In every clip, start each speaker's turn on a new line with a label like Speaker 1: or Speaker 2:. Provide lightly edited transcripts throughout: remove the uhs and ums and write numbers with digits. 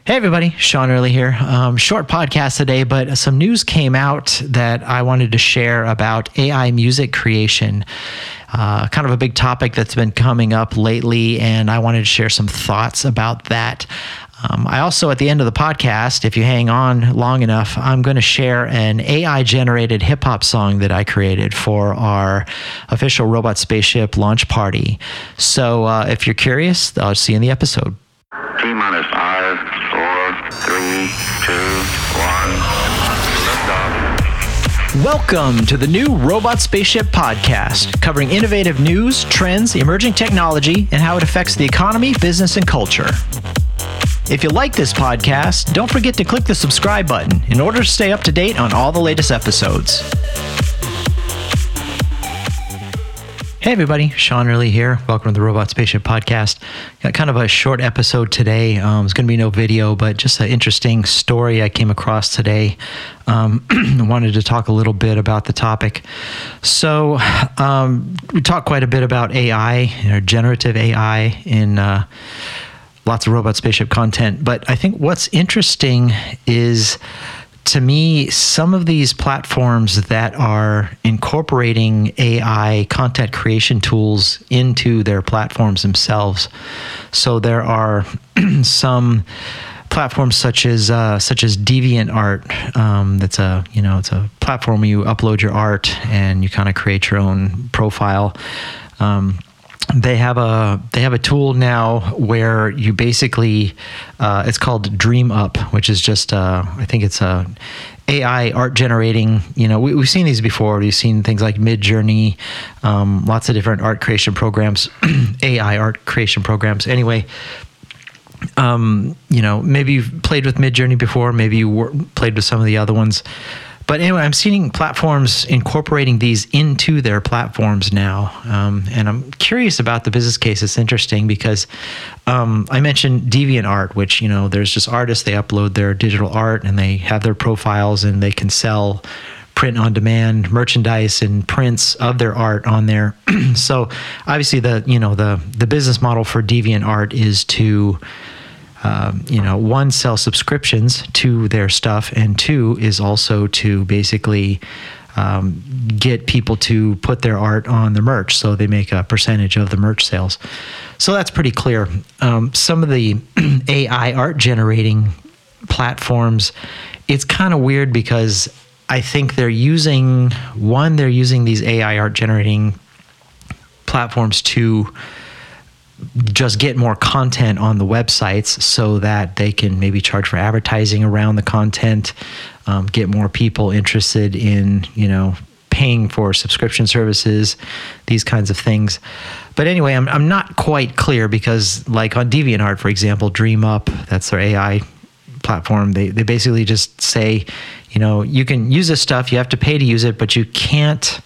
Speaker 1: Hey everybody, Sean Early here. Short podcast today, but some news came out that I wanted to share about AI music creation. Kind of a big topic that's been coming up lately, and I wanted to share some thoughts about that. I also, at the end of the podcast, if you hang on long enough, I'm going to share an AI-generated hip-hop song that I created for our official Robot Spaceship launch party. So if you're curious, I'll see you in the episode.
Speaker 2: T-minus 5, 4, 3, 2, 1. Liftoff.
Speaker 1: Welcome to the new Robot Spaceship podcast, covering innovative news, trends, emerging technology, and how it affects the economy, business, and culture. If you like this podcast, don't forget to click the subscribe button in order to stay up to date on all the latest episodes. Hey everybody, Sean Early here. Welcome to the Robot Spaceship podcast. Got kind of a short episode today. There's going to be no video, but just an interesting story I came across today. Wanted to talk a little bit about the topic. So we talk quite a bit about AI, or generative AI in lots of Robot Spaceship content. But I think what's interesting is, to me, some of these platforms that are incorporating AI content creation tools into their platforms themselves. So there are some platforms such as DeviantArt. That's it's a platform where you upload your art and you kind of create your own profile. They have a tool now where you basically it's called DreamUp, which is just I think it's a AI art generating. We've seen these before. We've seen things like Midjourney, lots of different art creation programs, AI art creation programs. Anyway, maybe you've played with Midjourney before. Maybe you played with some of the other ones. But anyway, I'm seeing platforms incorporating these into their platforms now. And I'm curious about the business case. It's interesting because I mentioned DeviantArt, which, there's just artists, they upload their digital art and they have their profiles and they can sell print on demand merchandise and prints of their art on there. So obviously the business model for DeviantArt is to one, sell subscriptions to their stuff, and two is also to basically get people to put their art on the merch, so they make a percentage of the merch sales. So that's pretty clear. Some of the AI art generating platforms, it's kind of weird because I think they're using these AI art generating platforms to just get more content on the websites so that they can maybe charge for advertising around the content, get more people interested in, paying for subscription services, these kinds of things. But anyway, I'm not quite clear because, like on DeviantArt, for example, DreamUp, that's their AI platform, they basically just say, you can use this stuff, you have to pay to use it, but you can't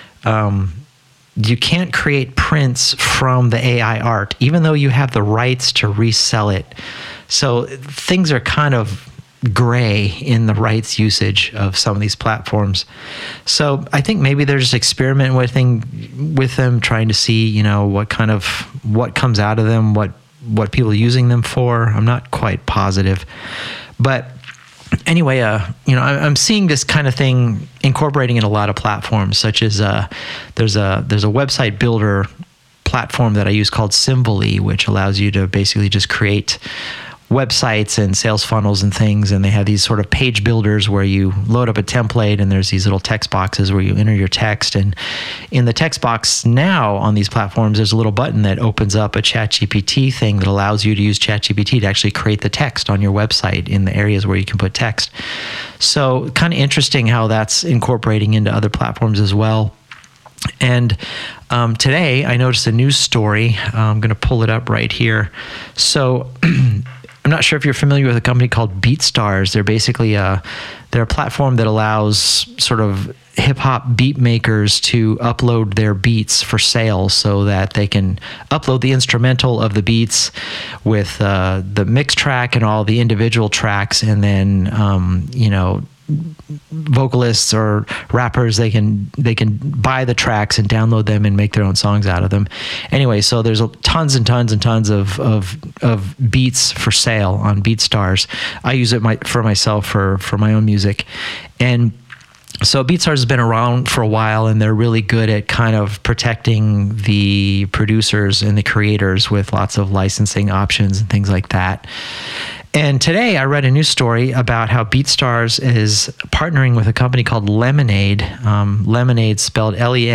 Speaker 1: create prints from the AI art, even though you have the rights to resell it. So things are kind of gray in the rights usage of some of these platforms. So I think maybe they're just experimenting with them, trying to see, what comes out of them, what people are using them for. I'm not quite positive. But anyway, I'm seeing this kind of thing incorporating in a lot of platforms, such as there's a website builder platform that I use called Symvoly, which allows you to basically just create websites and sales funnels and things. And they have these sort of page builders where you load up a template and there's these little text boxes where you enter your text. And in the text box now on these platforms, there's a little button that opens up a ChatGPT thing that allows you to use ChatGPT to actually create the text on your website in the areas where you can put text. So kind of interesting how that's incorporating into other platforms as well. And today I noticed a news story. I'm going to pull it up right here. So I'm not sure if you're familiar with a company called BeatStars. They're basically they're a platform that allows sort of hip-hop beat makers to upload their beats for sale so that they can upload the instrumental of the beats with the mix track and all the individual tracks, and then vocalists or rappers, they can buy the tracks and download them and make their own songs out of them. Anyway, so there's tons and tons and tons of beats for sale on BeatStars. I use it for myself for my own music. And so BeatStars has been around for a while, and they're really good at kind of protecting the producers and the creators with lots of licensing options and things like that. And today I read a news story about how BeatStars is partnering with a company called Lemonade. Lemonade spelled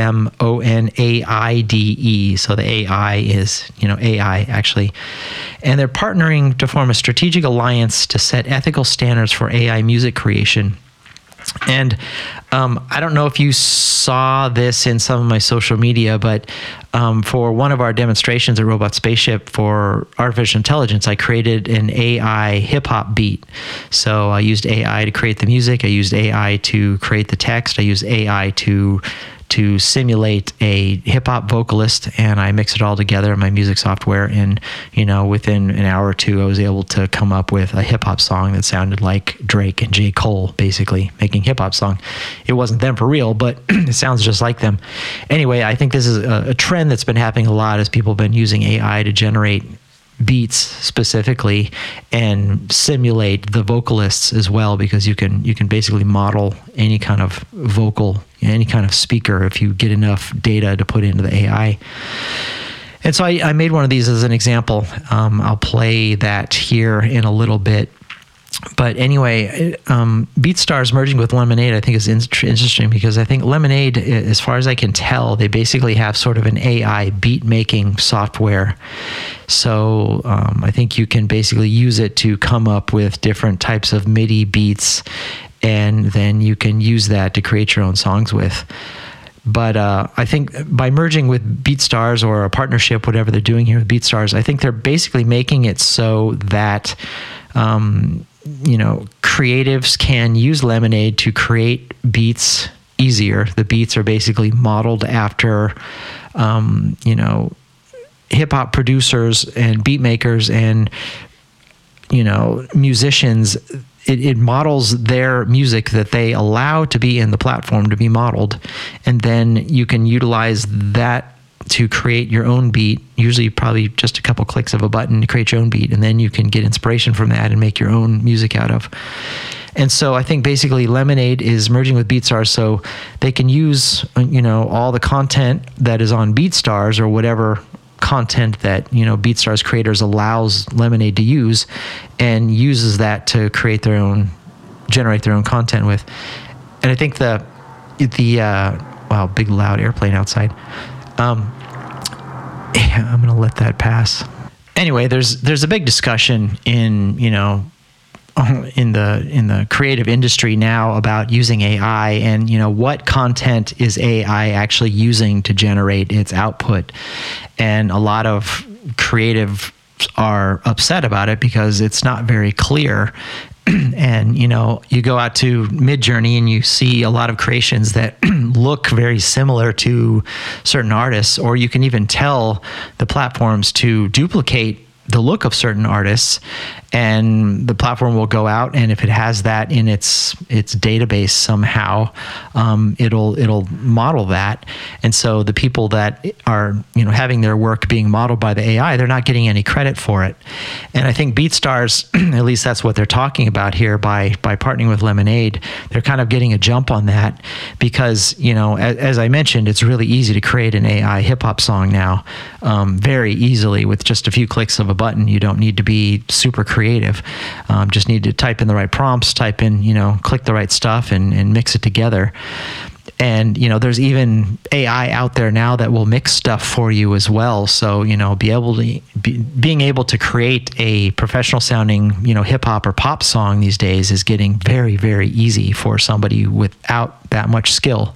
Speaker 1: Lemonaide. So the AI is, AI actually. And they're partnering to form a strategic alliance to set ethical standards for AI music creation. And I don't know if you saw this in some of my social media, but for one of our demonstrations at Robot Spaceship for artificial intelligence, I created an AI hip-hop beat. So I used AI to create the music. I used AI to create the text. I used AI to simulate a hip-hop vocalist, and I mix it all together in my music software. And, within an hour or two, I was able to come up with a hip-hop song that sounded like Drake and J. Cole, basically, making hip-hop song. It wasn't them for real, but it sounds just like them. Anyway, I think this is a trend that's been happening a lot as people have been using AI to generate beats specifically and simulate the vocalists as well, because you can basically model any kind of vocal, any kind of speaker if you get enough data to put into the AI. And so I made one of these as an example. I'll play that here in a little bit. But anyway, BeatStars merging with Lemonade, I think, is interesting, because I think Lemonade, as far as I can tell, they basically have sort of an AI beat-making software. So I think you can basically use it to come up with different types of MIDI beats, and then you can use that to create your own songs with. But I think by merging with BeatStars, or a partnership, whatever they're doing here with BeatStars, I think they're basically making it so that creatives can use Lemonade to create beats easier. The beats are basically modeled after, hip-hop producers and beat makers and, musicians. It models their music that they allow to be in the platform to be modeled. And then you can utilize that to create your own beat, usually probably just a couple clicks of a button to create your own beat, and then you can get inspiration from that and make your own music out of. And so I think basically Lemonade is merging with BeatStars so they can use, all the content that is on BeatStars, or whatever content that, BeatStars creators allows Lemonade to use, and uses that to generate their own content with. And I think wow, big loud airplane outside. I'm going to let that pass. Anyway, there's a big discussion in the creative industry now about using AI, and what content is AI actually using to generate its output. And a lot of creatives are upset about it because it's not very clear. And you go out to Midjourney and you see a lot of creations that look very similar to certain artists, or you can even tell the platforms to duplicate the look of certain artists, and the platform will go out, and if it has that in its database somehow, it'll model that. And so the people that are having their work being modeled by the AI, they're not getting any credit for it. And I think BeatStars, at least that's what they're talking about here, by partnering with Lemonade, they're kind of getting a jump on that, because as I mentioned, it's really easy to create an AI hip hop song now, very easily with just a few clicks of a button. You don't need to be super creative. Just need to type in the right prompts, click the right stuff, and mix it together. And there's even AI out there now that will mix stuff for you as well. So being able to create a professional sounding hip hop or pop song these days is getting very, very easy for somebody without that much skill.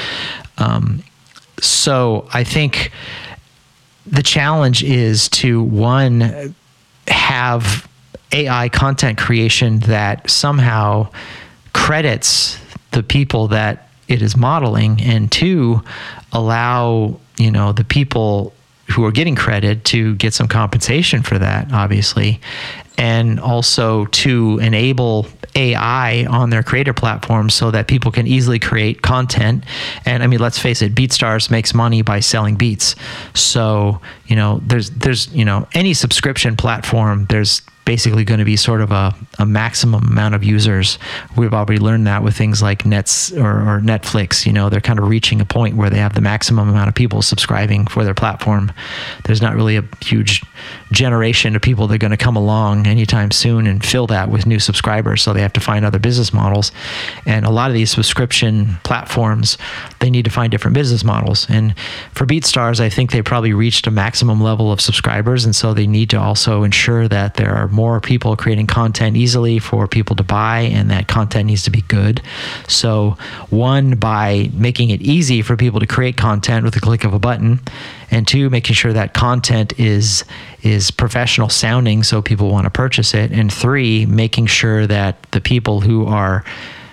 Speaker 1: So I think the challenge is to, one, have AI content creation that somehow credits the people that it is modeling, and two, allow the people who are getting credit to get some compensation for that, obviously, and also to enable AI on their creator platforms so that people can easily create content. And I mean, let's face it, BeatStars makes money by selling beats. So, there's any subscription platform, there's basically going to be sort of a maximum amount of users. We've already learned that with things like Nets or Netflix. They're kind of reaching a point where they have the maximum amount of people subscribing for their platform. There's not really a huge generation of people that are going to come along anytime soon and fill that with new subscribers, so they have to find other business models. And a lot of these subscription platforms, they need to find different business models. And for BeatStars, I think they probably reached a maximum level of subscribers, and so they need to also ensure that there are more people creating content easily for people to buy, and that content needs to be good. So one, by making it easy for people to create content with a click of a button, and two, making sure that content is professional sounding so people want to purchase it, and three, making sure that the people who are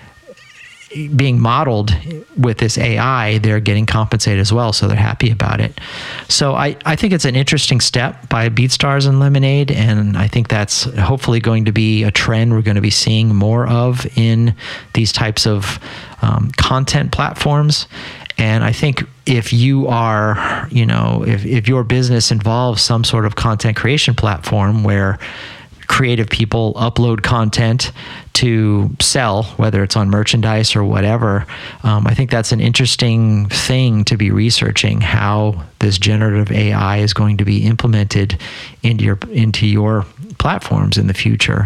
Speaker 1: being modeled with this AI, they're getting compensated as well, so they're happy about it. So I think it's an interesting step by BeatStars and Lemonade, and I think that's hopefully going to be a trend we're going to be seeing more of in these types of content platforms. And I think if you are, if your business involves some sort of content creation platform where creative people upload content to sell, whether it's on merchandise or whatever, I think that's an interesting thing to be researching, how this generative AI is going to be implemented into your platforms in the future.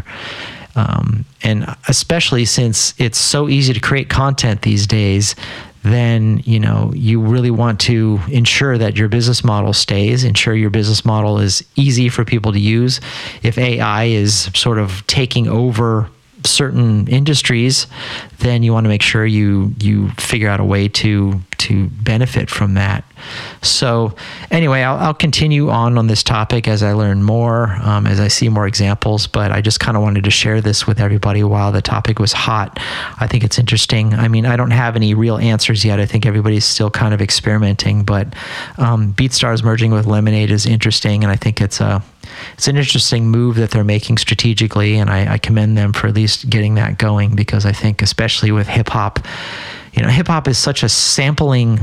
Speaker 1: And especially since it's so easy to create content these days, then you really want to ensure that your business model stays, ensure your business model is easy for people to use. If AI is sort of taking over certain industries, then you want to make sure you figure out a way to benefit from that. So anyway, I'll continue on this topic as I learn more, as I see more examples, but I just kind of wanted to share this with everybody while the topic was hot. I think it's interesting. I mean, I don't have any real answers yet. I think everybody's still kind of experimenting, but BeatStars merging with Lemonade is interesting, and I think it's an interesting move that they're making strategically, and I commend them for at least getting that going, because I think especially with hip-hop, hip-hop is such a sampling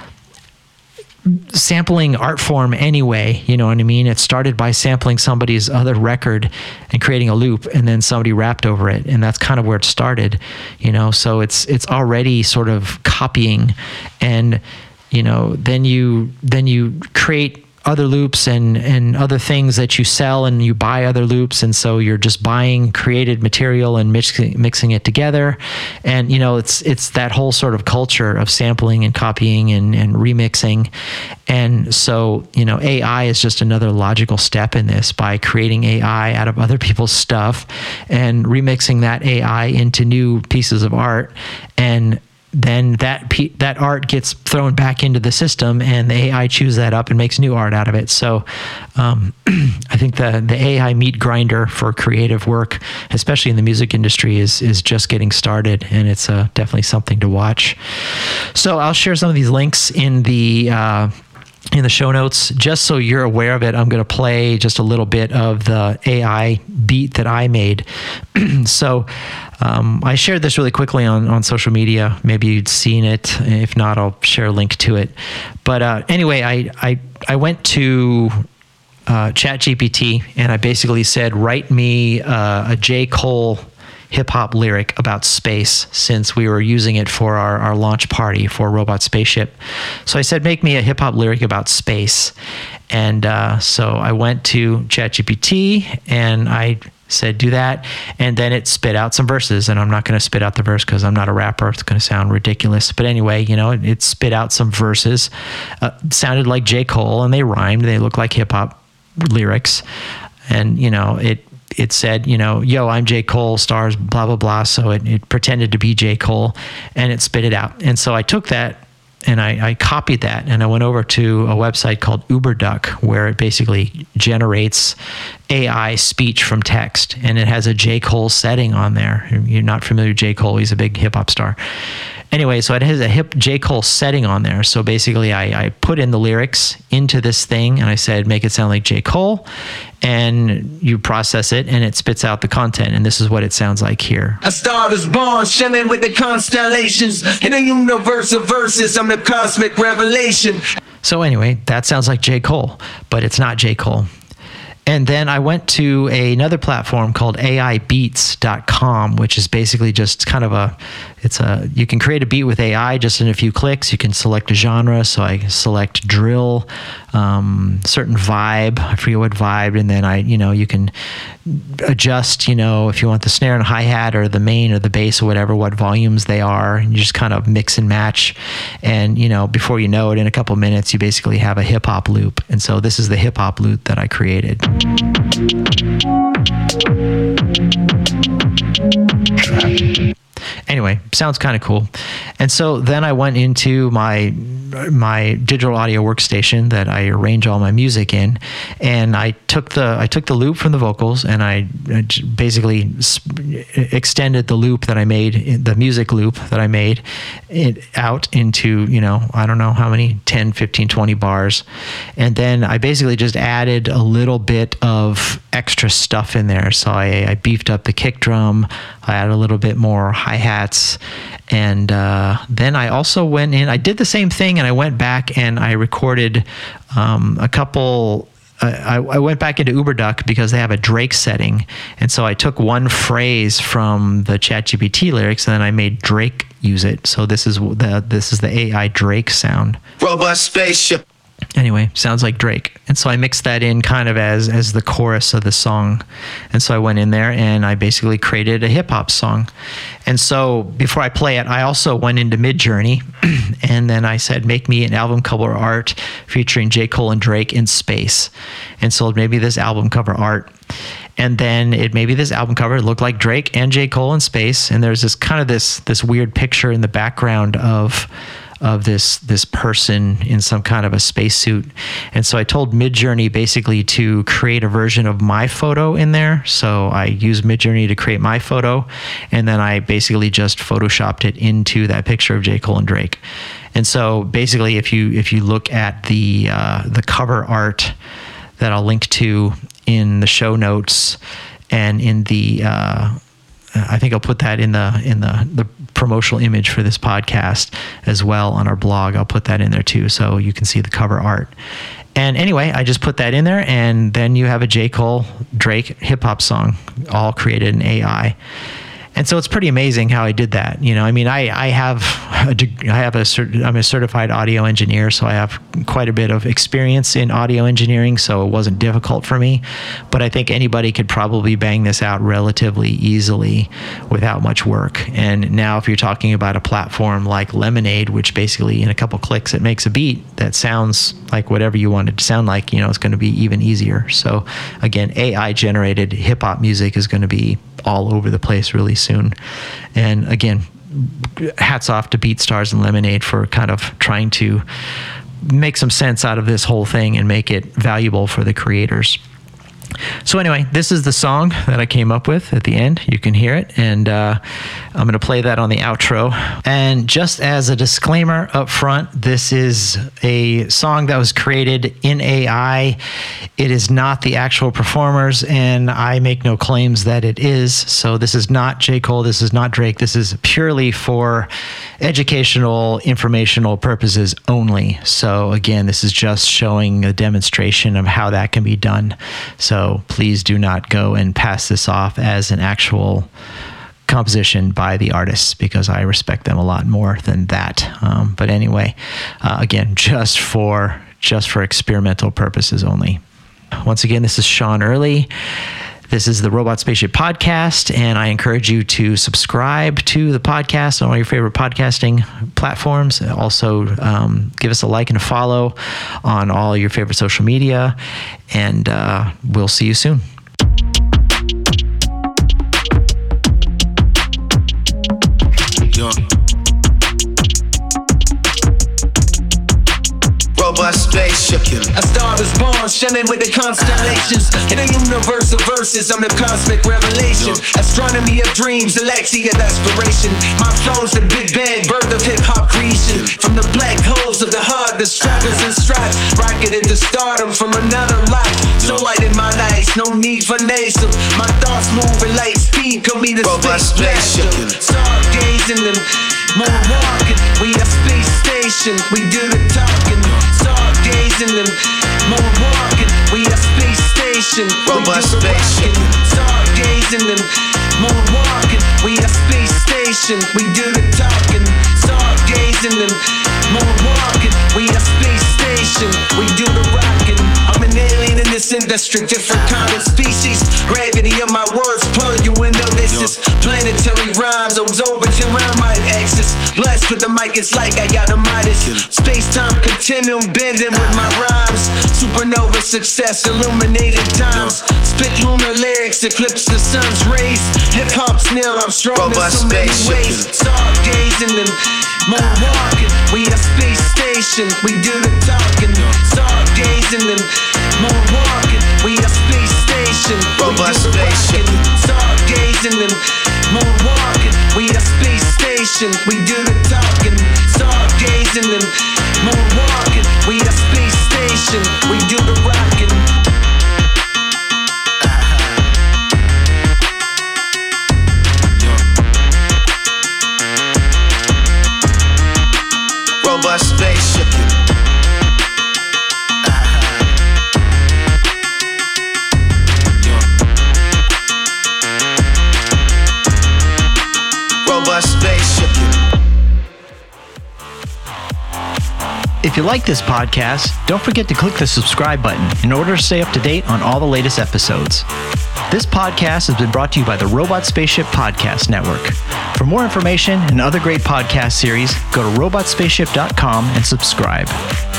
Speaker 1: art form anyway, you know what I mean? It started by sampling somebody's other record and creating a loop, and then somebody rapped over it, and that's kind of where it started, so it's already sort of copying, and then you create other loops and other things that you sell, and you buy other loops, and so you're just buying created material and mixing it together. And it's that whole sort of culture of sampling and copying and remixing. And so AI is just another logical step in this, by creating AI out of other people's stuff and remixing that AI into new pieces of art, and then that art gets thrown back into the system, and the AI chews that up and makes new art out of it. So I think the AI meat grinder for creative work, especially in the music industry, is just getting started, and it's definitely something to watch. So I'll share some of these links in the show notes, just so you're aware of it. I'm going to play just a little bit of the AI beat that I made. So I shared this really quickly on social media. Maybe you'd seen it. If not, I'll share a link to it. But anyway, I went to ChatGPT, and I basically said, write me a J. Cole hip-hop lyric about space, since we were using it for our launch party for Robot Spaceship. So I said, make me a hip-hop lyric about space. And so I went to ChatGPT, and I said, do that. And then it spit out some verses, and I'm not going to spit out the verse because I'm not a rapper. It's going to sound ridiculous. But anyway, it spit out some verses, sounded like J. Cole, and they rhymed. They looked like hip-hop lyrics. And, it said, yo, I'm J. Cole, stars, blah, blah, blah. So it pretended to be J. Cole, and it spit it out. And so I took that, and I copied that, and I went over to a website called UberDuck, where it basically generates AI speech from text, and it has a J. Cole setting on there. You're not familiar with J. Cole. He's a big hip-hop star. Anyway, so it has a hip J. Cole setting on there. So basically I put in the lyrics into this thing and I said, make it sound like J. Cole, and you process it and it spits out the content. And this is what it sounds like here.
Speaker 3: A star is born, shining with the constellations. In a universe of verses, I'm the cosmic revelation.
Speaker 1: So anyway, that sounds like J. Cole, but it's not J. Cole. And then I went to another platform called AIbeats.com, which is basically just kind of you can create a beat with AI just in a few clicks. You can select a genre. So I select drill, certain vibe. I forget what vibe. And then you can adjust, if you want the snare and hi-hat or the main or the bass or whatever, what volumes they are. And you just kind of mix and match. And, before you know it, in a couple minutes, you basically have a hip hop loop. And so this is the hip hop loop that I created. Anyway, sounds kind of cool. And so then I went into my digital audio workstation that I arrange all my music in, and I took the loop from the vocals and I basically extended the loop that I made, the music loop that I made, it out into, I don't know how many, 10, 15, 20 bars. And then I basically just added a little bit of extra stuff in there. So I beefed up the kick drum, I added a little bit more hi-hats, and then I also went in, I did the same thing, and I went back and I recorded a couple. I went back into UberDuck because they have a Drake setting, and so I took one phrase from the ChatGPT lyrics and then I made Drake use it. So this is the AI Drake sound.
Speaker 3: Robust spaceship.
Speaker 1: Anyway, sounds like Drake. And so I mixed that in kind of as the chorus of the song. And so I went in there and I basically created a hip hop song. And so before I play it, I also went into Midjourney and then I said, make me an album cover art featuring J. Cole and Drake in space. And so maybe this album cover art. And then maybe this album cover looked like Drake and J. Cole in space. And there's this kind of this weird picture in the background of this person in some kind of a spacesuit. And so I told Midjourney basically to create a version of my photo in there. So I used Midjourney to create my photo, and then I basically just photoshopped it into that picture of J. Cole and Drake. And so basically if you look at the cover art that I'll link to in the show notes and in the I think I'll put that in the promotional image for this podcast as well on our blog. I'll put that in there too, so you can see the cover art. And anyway, I just put that in there, and then you have a J. Cole, Drake hip hop song, all created in AI. And so it's pretty amazing how I did that. I'm a certified audio engineer, so I have quite a bit of experience in audio engineering, so it wasn't difficult for me. But I think anybody could probably bang this out relatively easily without much work. And now if you're talking about a platform like Lemonade, which basically in a couple clicks, it makes a beat that sounds like whatever you want it to sound like, it's going to be even easier. So again, AI generated hip hop music is going to be all over the place really soon. And again, hats off to BeatStars and Lemonade for kind of trying to make some sense out of this whole thing and make it valuable for the creators. So anyway, this is the song that I came up with at the end. You can hear it, and I'm going to play that on the outro. And just as a disclaimer up front, this is a song that was created in AI. It is not the actual performers, and I make no claims that it is. So this is not J. Cole, this is not Drake. This is purely for educational, informational purposes only. So again, this is just showing a demonstration of how that can be done. So please do not go and pass this off as an actual composition by the artists, because I respect them a lot more than that. But anyway, again, just for experimental purposes only. Once again, this is Sean Early. This is the Robot Spaceship Podcast, and I encourage you to subscribe to the podcast on all your favorite podcasting platforms. Also, give us a like and a follow on all your favorite social media, and we'll see you soon.
Speaker 3: Robust spaceship. A star is born, shining with the constellations. In a universe of verses, I'm the cosmic revelation. Astronomy of dreams, Alexia of desperation. My flow's the Big Bang, birth of from the black holes of the heart, the struggles and strife. Rocketed to stardom from another life. So light in my nights, no need for nasal. My thoughts move at light speed, call me the space blaster. Stargazing and moonwalking. We a space station, we do the talking. Stargazing and moonwalking. We a space station, we do the rocking. Stargazing and moonwalking. We a space station, we do the talking. Stargazing and moonwalking. We a space station, we do the rocking. I'm an alien in this industry, different kind of species. Gravity of my words, pull you into this is planetary rhymes, orbiting around my axis. Blessed with the mic, it's like I got a Midas. Space-time continuum bending with my rhymes. Supernova success, illuminated times. Spit lunar lyrics, eclipse the sun's rays. Hip-hop's Neil Armstrong in so many ways. Stargazing and moonwalking. We a space station, we do the talking. Stargazing and moonwalking. We a space station, we do the rocking. Stargazing and moonwalking. We a space station, we do the talking. Stargazing and moonwalking. We a space station, we do the rocking. Robot spaceship. Robot spaceship.
Speaker 1: If you like this podcast, don't forget to click the subscribe button in order to stay up to date on all the latest episodes. This podcast has been brought to you by the Robot Spaceship Podcast Network. For more information and other great podcast series, go to robotspaceship.com and subscribe.